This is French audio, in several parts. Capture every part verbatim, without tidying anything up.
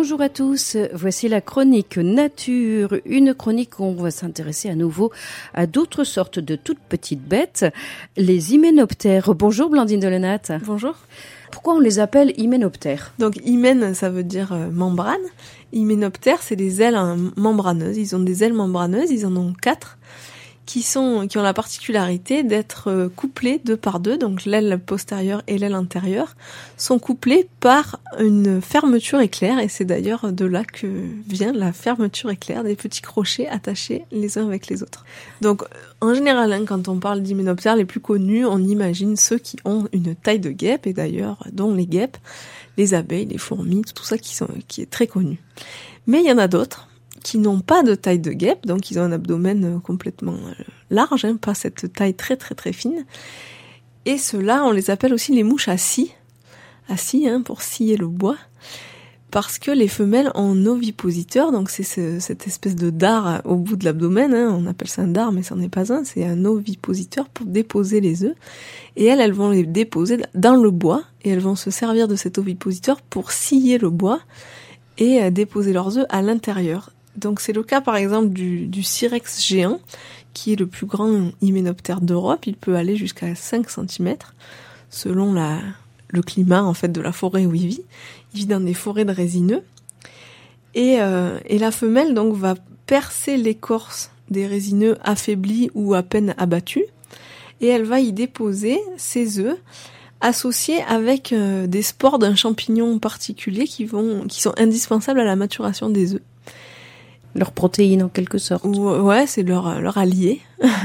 Bonjour à tous, voici la chronique nature, une chronique où on va s'intéresser à nouveau à d'autres sortes de toutes petites bêtes, les hyménoptères. Bonjour Blandine Delenatte. Bonjour. Pourquoi on les appelle hyménoptères ? Donc hymène, ça veut dire euh, membrane. Hyménoptères, c'est des ailes hein, membraneuses. Ils ont des ailes membraneuses, ils en ont quatre, qui sont qui ont la particularité d'être euh, couplées deux par deux. Donc l'aile postérieure et l'aile antérieure sont couplées par une fermeture éclair. Et c'est d'ailleurs de là que vient la fermeture éclair, des petits crochets attachés les uns avec les autres. Donc en général, hein, quand on parle d'hyménoptères, les plus connus, on imagine ceux qui ont une taille de guêpe, et d'ailleurs, dont les guêpes, les abeilles, les fourmis, tout ça qui, sont, qui est très connu. Mais il y en a d'autres qui n'ont pas de taille de guêpe, donc ils ont un abdomen complètement large, hein, pas cette taille très très très fine. Et ceux-là, on les appelle aussi les mouches à scie, à scie hein, pour scier le bois, parce que les femelles ont un ovipositeur, donc c'est ce, cette espèce de dard au bout de l'abdomen, hein, on appelle ça un dard, mais ça n'en est pas un, c'est un ovipositeur pour déposer les œufs. Et elles, elles vont les déposer dans le bois, et elles vont se servir de cet ovipositeur pour scier le bois et euh, déposer leurs œufs à l'intérieur. Donc c'est le cas par exemple du, du sirex géant, qui est le plus grand hyménoptère d'Europe. Il peut aller jusqu'à cinq centimètres, selon la, le climat en fait de la forêt où il vit. Il vit dans des forêts de résineux. Et, euh, et la femelle donc va percer l'écorce des résineux affaiblis ou à peine abattus, et elle va y déposer ses œufs, associés avec euh, des spores d'un champignon particulier qui vont, qui sont indispensables à la maturation des œufs. Leurs protéines en quelque sorte. Ouais, c'est leur, leur allié.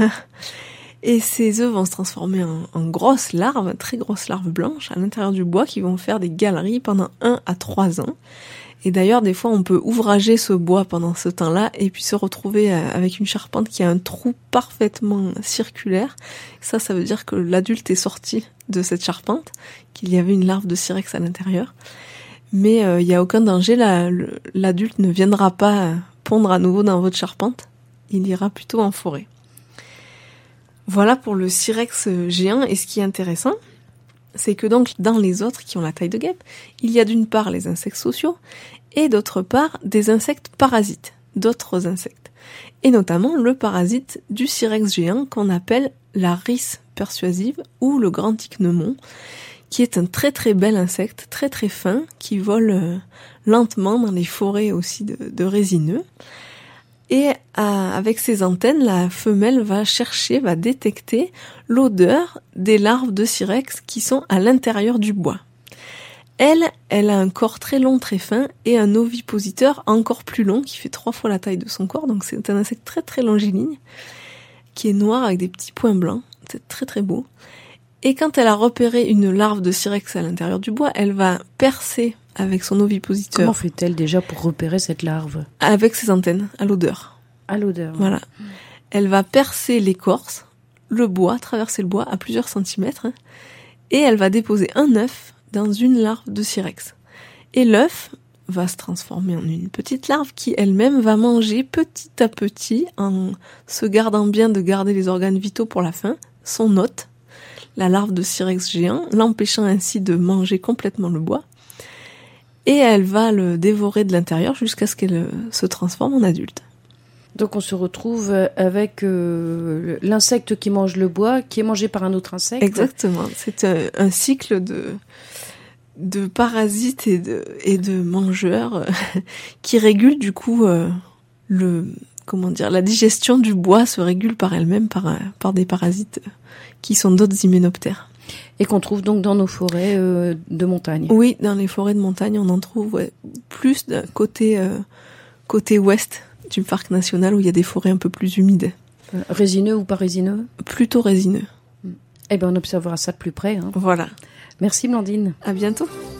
Et ces œufs vont se transformer en, en grosses larves, très grosses larves blanches à l'intérieur du bois qui vont faire des galeries pendant un à trois ans. Et d'ailleurs, des fois, on peut ouvrager ce bois pendant ce temps-là et puis se retrouver avec une charpente qui a un trou parfaitement circulaire. Ça, ça veut dire que l'adulte est sorti de cette charpente, qu'il y avait une larve de sirex à l'intérieur. Mais il euh, n'y a aucun danger, la, l'adulte ne viendra pas pondre à nouveau dans votre charpente, il ira plutôt en forêt. Voilà pour le sirex géant, et ce qui est intéressant, c'est que donc dans les autres qui ont la taille de guêpe, il y a d'une part les insectes sociaux, et d'autre part des insectes parasites, d'autres insectes. Et notamment le parasite du sirex géant qu'on appelle la Rhis persuasive ou le grand ichneumon, qui est un très très bel insecte, très très fin, qui vole euh, lentement dans les forêts aussi de, de résineux. Et euh, avec ses antennes, la femelle va chercher, va détecter l'odeur des larves de sirex qui sont à l'intérieur du bois. Elle, elle a un corps très long, très fin, et un ovipositeur encore plus long, qui fait trois fois la taille de son corps, donc c'est un insecte très très longiligne, qui est noir avec des petits points blancs, c'est très très beau. Et quand elle a repéré une larve de sirex à l'intérieur du bois, elle va percer avec son ovipositeur. Comment fait-elle déjà pour repérer cette larve ? Avec ses antennes, à l'odeur. À l'odeur. Voilà. Mmh. Elle va percer l'écorce, le bois, traverser le bois à plusieurs centimètres, hein, et elle va déposer un œuf dans une larve de sirex. Et l'œuf va se transformer en une petite larve qui elle-même va manger petit à petit, en se gardant bien de garder les organes vitaux pour la fin, son hôte, la larve de sirex géant, l'empêchant ainsi de manger complètement le bois. Et elle va le dévorer de l'intérieur jusqu'à ce qu'elle se transforme en adulte. Donc on se retrouve avec euh, l'insecte qui mange le bois, qui est mangé par un autre insecte. Exactement, c'est un, un cycle de, de parasites et de, et de mangeurs qui régule du coup euh, le... Comment dire, la digestion du bois se régule par elle-même par, par des parasites qui sont d'autres hyménoptères. Et qu'on trouve donc dans nos forêts euh, de montagne. Oui, dans les forêts de montagne, on en trouve ouais, plus d'un côté, euh, côté ouest du parc national où il y a des forêts un peu plus humides. Euh, résineux ou pas résineux ? Plutôt résineux. Eh bien, on observera ça de plus près. Hein. Voilà. Merci Blandine. À bientôt.